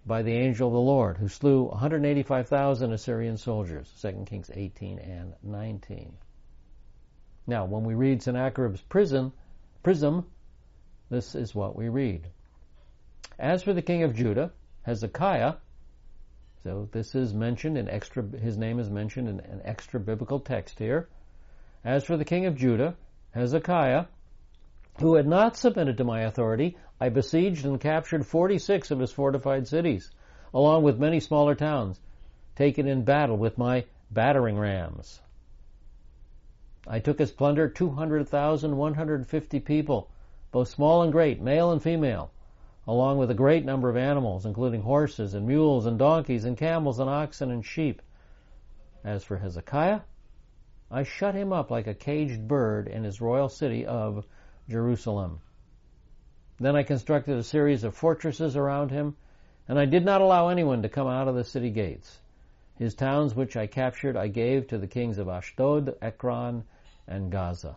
by the angel of the Lord, who slew one hundred eighty-five thousand Assyrian soldiers. Second Kings eighteen and nineteen. Now, when we read Sennacherib's prison, prism, this is what we read. As for the king of Judah, Hezekiah, so this is mentioned in extra, his name is mentioned in an extra biblical text here. As for the king of Judah, Hezekiah, who had not submitted to my authority, I besieged and captured forty-six of his fortified cities, along with many smaller towns, taken in battle with my battering rams. I took as plunder two hundred thousand one hundred fifty people, both small and great, male and female, along with a great number of animals, including horses and mules and donkeys and camels and oxen and sheep. As for Hezekiah, I shut him up like a caged bird in his royal city of Jerusalem. Then I constructed a series of fortresses around him, and I did not allow anyone to come out of the city gates. His towns which I captured I gave to the kings of Ashdod, Ekron, and Gaza.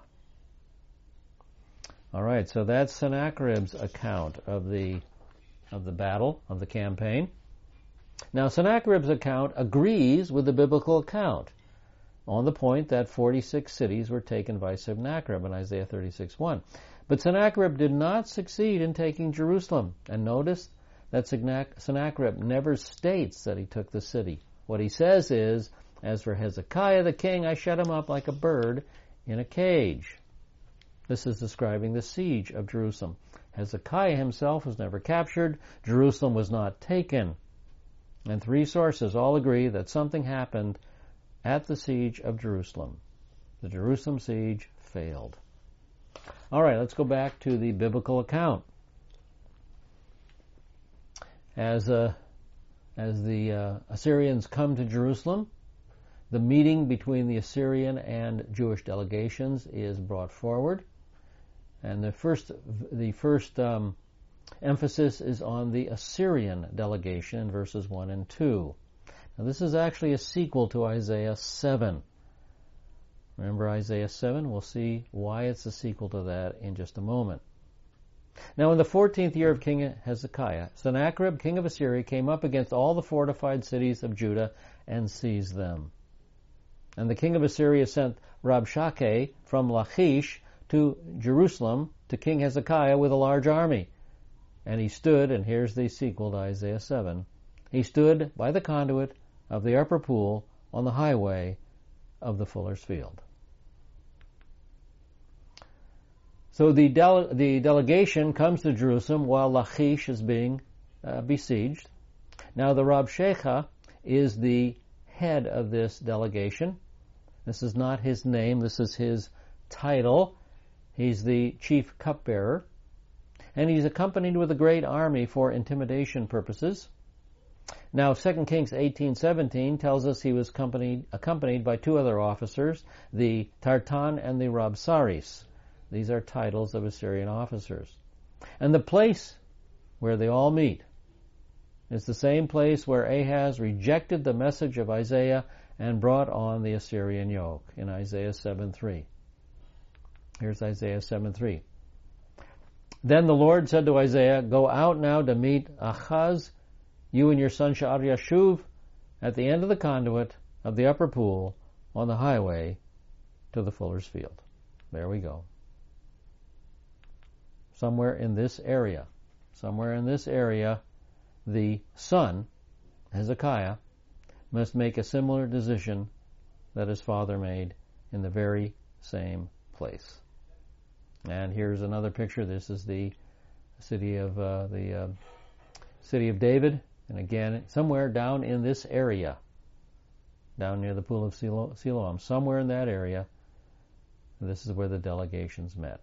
All right, so that's Sennacherib's account of the of the battle, of the campaign. Now, Sennacherib's account agrees with the biblical account on the point that forty-six cities were taken by Sennacherib in Isaiah thirty-six one. But Sennacherib did not succeed in taking Jerusalem. And notice that Sennacherib never states that he took the city. What he says is, as for Hezekiah the king, I shut him up like a bird in a cage. This is describing the siege of Jerusalem. Hezekiah himself was never captured. Jerusalem was not taken. And three sources all agree that something happened at the siege of Jerusalem. The Jerusalem siege failed. All right, let's go back to the biblical account. As uh, as the uh, Assyrians come to Jerusalem, the meeting between the Assyrian and Jewish delegations is brought forward, and the first the first um, emphasis is on the Assyrian delegation in verses one and two. Now, this is actually a sequel to Isaiah seven. Remember Isaiah seven? We'll see why it's a sequel to that in just a moment. Now, in the fourteenth year of King Hezekiah, Sennacherib, king of Assyria, came up against all the fortified cities of Judah and seized them. And the king of Assyria sent Rabshakeh from Lachish to Jerusalem to King Hezekiah with a large army. And he stood, and here's the sequel to Isaiah seven, he stood by the conduit of the upper pool on the highway of the fuller's field. So the, dele- the delegation comes to Jerusalem while Lachish is being uh, besieged. Now the Rabshakeh is the head of this delegation. This is not his name, this is his title. He's the chief cupbearer. And he's accompanied with a great army for intimidation purposes. Now, Second Kings eighteen seventeen tells us he was accompanied, accompanied by two other officers, the Tartan and the Rabsaris. These are titles of Assyrian officers. And the place where they all meet is the same place where Ahaz rejected the message of Isaiah and brought on the Assyrian yoke in Isaiah seven three. Here's Isaiah seven three. Then the Lord said to Isaiah, go out now to meet Ahaz, you and your son Sha'ar-Yashuv, at the end of the conduit of the upper pool on the highway to the fuller's field. There we go. Somewhere in this area, somewhere in this area, the son, Hezekiah, must make a similar decision that his father made in the very same place. And here's another picture. This is the city of uh, the uh, city of David, and again, somewhere down in this area, down near the pool of Silo- Siloam, somewhere in that area, this is where the delegations met.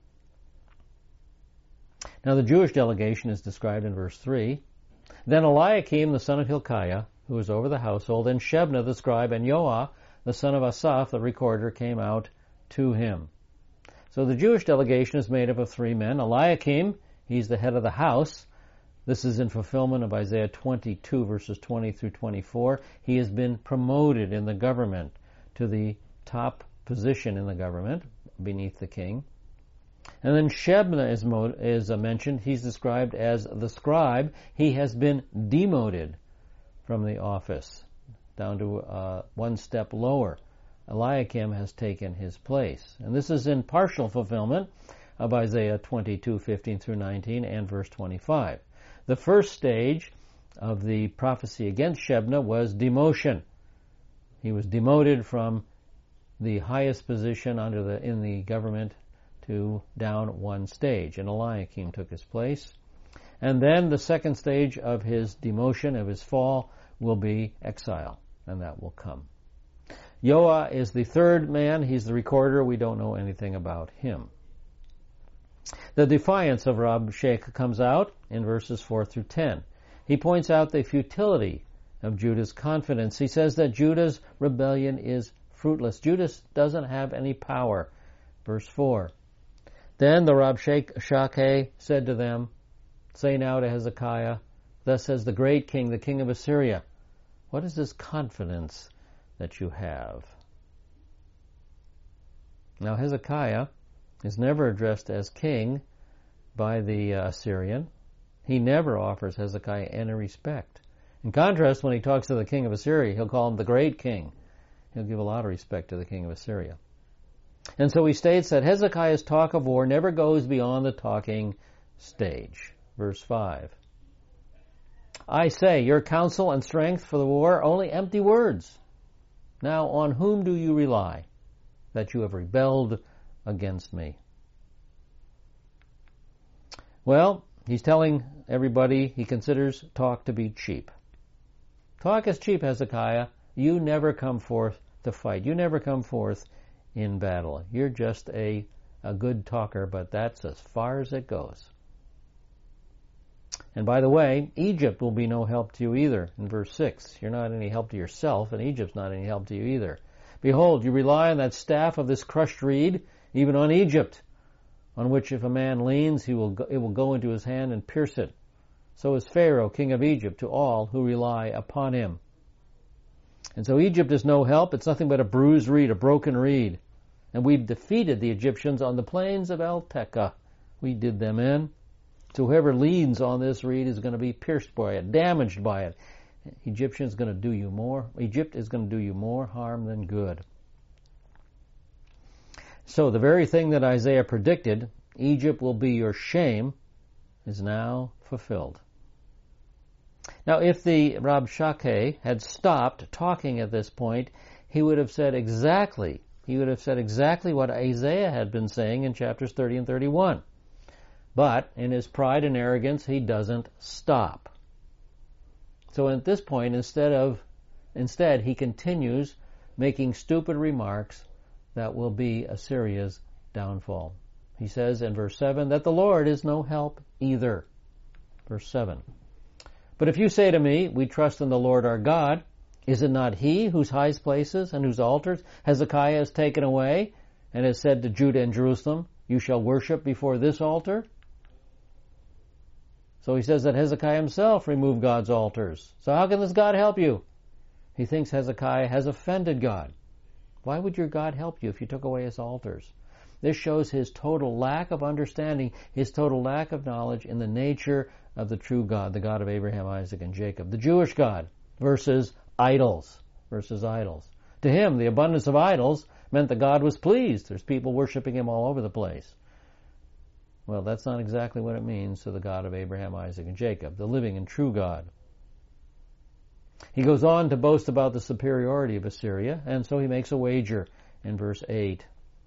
Now, the Jewish delegation is described in verse three. Then Eliakim, the son of Hilkiah, who was over the household, and Shebna, the scribe, and Yoah, the son of Asaph, the recorder, came out to him. So the Jewish delegation is made up of three men. Eliakim, he's the head of the house. This is in fulfillment of Isaiah twenty-two, verses twenty through twenty-four. He has been promoted in the government to the top position in the government, beneath the king. And then Shebna is, mo- is uh, mentioned. He's described as the scribe. He has been demoted from the office down to uh, one step lower. Eliakim has taken his place. And this is in partial fulfillment of Isaiah twenty-two, fifteen through nineteen and verse twenty-five. The first stage of the prophecy against Shebna was demotion. He was demoted from the highest position under the in the government to down one stage, and Eliakim took his place. And then the second stage of his demotion, of his fall, will be exile, and that will come. Yoah is the third man. He's the recorder. We don't know anything about him. The defiance of Rabshakeh comes out in verses four through ten. He points out the futility of Judah's confidence. He says that Judah's rebellion is fruitless. Judah doesn't have any power. Verse four. Then the Rabshakeh said to them, "Say now to Hezekiah, thus says the great king, the king of Assyria, what is this confidence that you have?" Now Hezekiah is never addressed as king by the uh, Assyrian. He never offers Hezekiah any respect. In contrast, when he talks to the king of Assyria, he'll call him the great king. He'll give a lot of respect to the king of Assyria. And so he states that Hezekiah's talk of war never goes beyond the talking stage. Verse five. I say, your counsel and strength for the war are only empty words. Now on whom do you rely, that you have rebelled against me? Well, he's telling everybody he considers talk to be cheap. Talk is cheap, Hezekiah. You never come forth to fight. You never come forth in battle. You're just a, a good talker, but that's as far as it goes. And by the way, Egypt will be no help to you either. In verse six, you're not any help to yourself, and Egypt's not any help to you either. Behold, you rely on that staff of this crushed reed, even on Egypt, on which if a man leans, he will go, it will go into his hand and pierce it. So is Pharaoh, king of Egypt, to all who rely upon him. And so Egypt is no help. It's nothing but a bruised reed, a broken reed. And we've defeated the Egyptians on the plains of El-Tekah. We did them in. So whoever leans on this reed is going to be pierced by it, damaged by it. Egyptian is going to do you more. Egypt is going to do you more harm than good. So the very thing that Isaiah predicted, Egypt will be your shame, is now fulfilled. Now, if the Rabshakeh had stopped talking at this point, he would have said exactly, he would have said exactly what Isaiah had been saying in chapters thirty and thirty-one. But in his pride and arrogance, he doesn't stop. So at this point, instead of, instead, he continues making stupid remarks that will be Assyria's downfall. He says in verse seven that the Lord is no help either. Verse seven. But if you say to me, we trust in the Lord our God, is it not he whose high places and whose altars Hezekiah has taken away, and has said to Judah and Jerusalem, you shall worship before this altar? So he says that Hezekiah himself removed God's altars. So how can this God help you? He thinks Hezekiah has offended God. Why would your God help you if you took away his altars? This shows his total lack of understanding, his total lack of knowledge in the nature of the true God, the God of Abraham, Isaac, and Jacob, the Jewish God, versus idols, versus idols. To him, the abundance of idols meant that God was pleased. There's people worshiping him all over the place. Well, that's not exactly what it means to the God of Abraham, Isaac, and Jacob, the living and true God. He goes on to boast about the superiority of Assyria, and so he makes a wager in verse eight.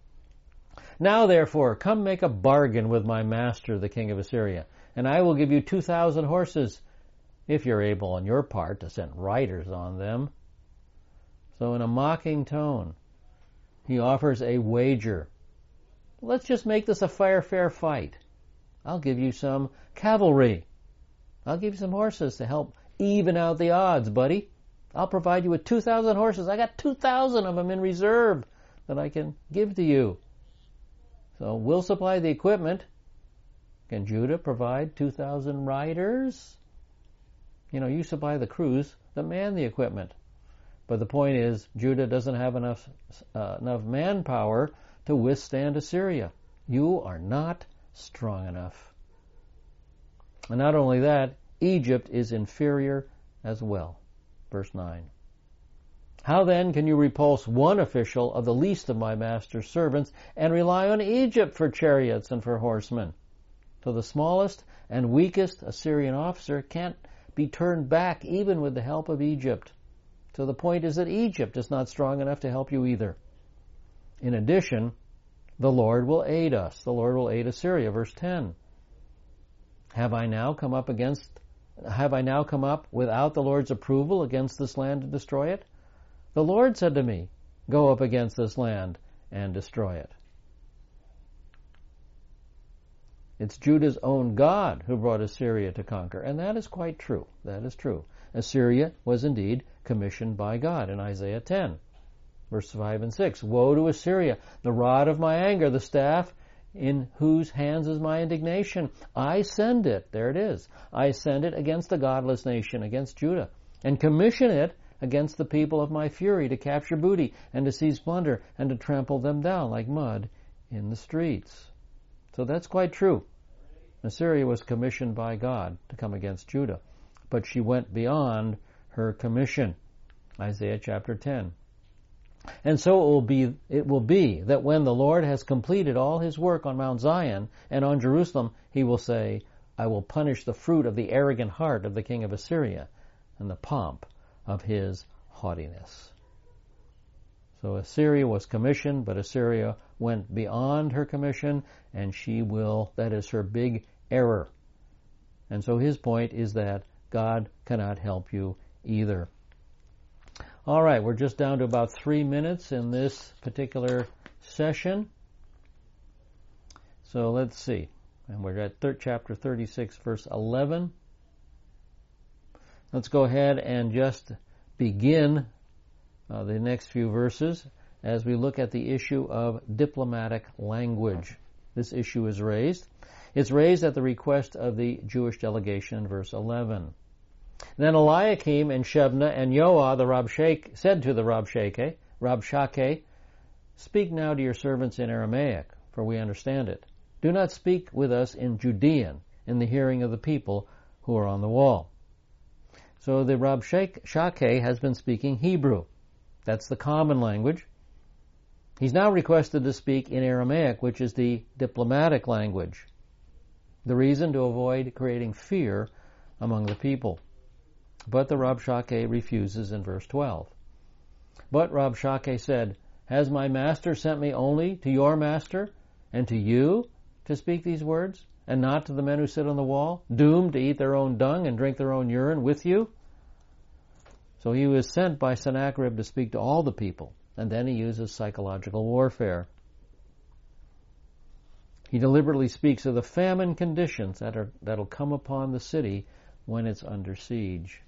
Now, therefore, come make a bargain with my master, the king of Assyria, and I will give you two thousand horses, if you're able on your part to send riders on them. So in a mocking tone, he offers a wager. Let's just make this a fair, fair fight. I'll give you some cavalry. I'll give you some horses to help even out the odds, buddy. I'll provide you with two thousand horses. I got two thousand of them in reserve that I can give to you. So we'll supply the equipment. Can Judah provide two thousand riders? You know, you supply the crews that man the equipment. But the point is, Judah doesn't have enough uh, enough manpower to withstand Assyria. You are not strong enough. And not only that, Egypt is inferior as well. Verse nine. How then can you repulse one official of the least of my master's servants and rely on Egypt for chariots and for horsemen? So the smallest and weakest Assyrian officer can't be turned back even with the help of Egypt. So the point is that Egypt is not strong enough to help you either. In addition, the Lord will aid us. The Lord will aid Assyria. Verse ten. Have I now come up against, have I now come up without the Lord's approval against this land to destroy it? The Lord said to me, go up against this land and destroy it. It's Judah's own God who brought Assyria to conquer, and that is quite true. That is true. Assyria was indeed commissioned by God in Isaiah ten, verse five and six. Woe to Assyria, the rod of my anger, the staff in whose hands is my indignation. I send it, there it is, I send it against the godless nation, against Judah, and commission it against the people of my fury to capture booty and to seize plunder and to trample them down like mud in the streets. So that's quite true. Assyria was commissioned by God to come against Judah, but she went beyond her commission. Isaiah chapter ten. And so it will be, it will be that when the Lord has completed all his work on Mount Zion and on Jerusalem, he will say, I will punish the fruit of the arrogant heart of the king of Assyria and the pomp of his haughtiness. So Assyria was commissioned, but Assyria went beyond her commission, and she will, that is her big error. And so his point is that God cannot help you either. All right, we're just down to about three minutes in this particular session. So let's see. And we're at thir- chapter thirty-six, verse eleven. Let's go ahead and just begin uh, the next few verses as we look at the issue of diplomatic language. This issue is raised. It's raised at the request of the Jewish delegation in verse eleven. Then Eliakim and Shebna and Yoah the Rabshakeh said to the Rabshakeh, Rabshakeh, speak now to your servants in Aramaic, for we understand it. Do not speak with us in Judean, in the hearing of the people who are on the wall. So the Rabshakeh has been speaking Hebrew. That's the common language. He's now requested to speak in Aramaic, which is the diplomatic language. The reason? To avoid creating fear among the people. But the Rabshakeh refuses in verse twelve. But Rabshakeh said, has my master sent me only to your master and to you to speak these words, and not to the men who sit on the wall, doomed to eat their own dung and drink their own urine with you? So he was sent by Sennacherib to speak to all the people, and then he uses psychological warfare. He deliberately speaks of the famine conditions that are, that'll come upon the city when it's under siege.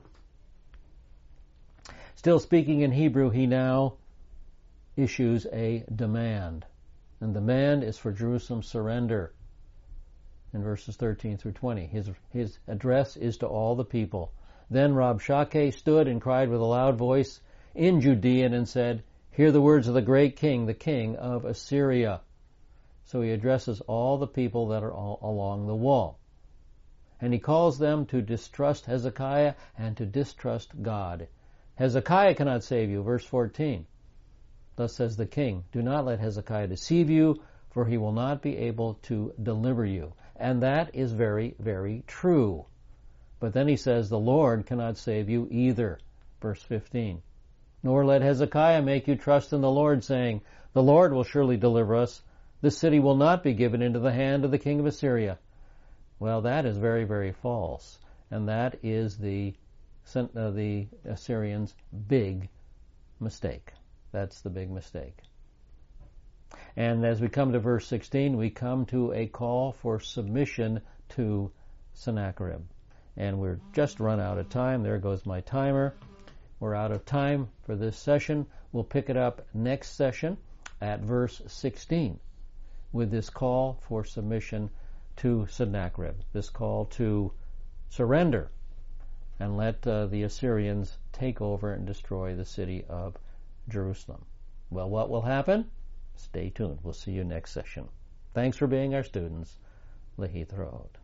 Still speaking in Hebrew, he now issues a demand. And the demand is for Jerusalem's surrender in verses thirteen through twenty. His, his address is to all the people. Then Rabshakeh stood and cried with a loud voice in Judean and said, hear the words of the great king, the king of Assyria. So he addresses all the people that are all along the wall. And he calls them to distrust Hezekiah and to distrust God. Hezekiah cannot save you, verse fourteen. Thus says the king, do not let Hezekiah deceive you, for he will not be able to deliver you. And that is very, very true. But then he says, the Lord cannot save you either, verse fifteen. Nor let Hezekiah make you trust in the Lord, saying, the Lord will surely deliver us. This city will not be given into the hand of the king of Assyria. Well, that is very, very false. And that is the Uh, the Assyrians' big mistake. That's the big mistake. And as we come to verse sixteen, we come to a call for submission to Sennacherib. And we're just run out of time. There goes my timer. We're out of time for this session. We'll pick it up next session at verse sixteen with this call for submission to Sennacherib, this call to surrender and let uh, the Assyrians take over and destroy the city of Jerusalem. Well, what will happen? Stay tuned. We'll see you next session. Thanks for being our students. Lehithroot.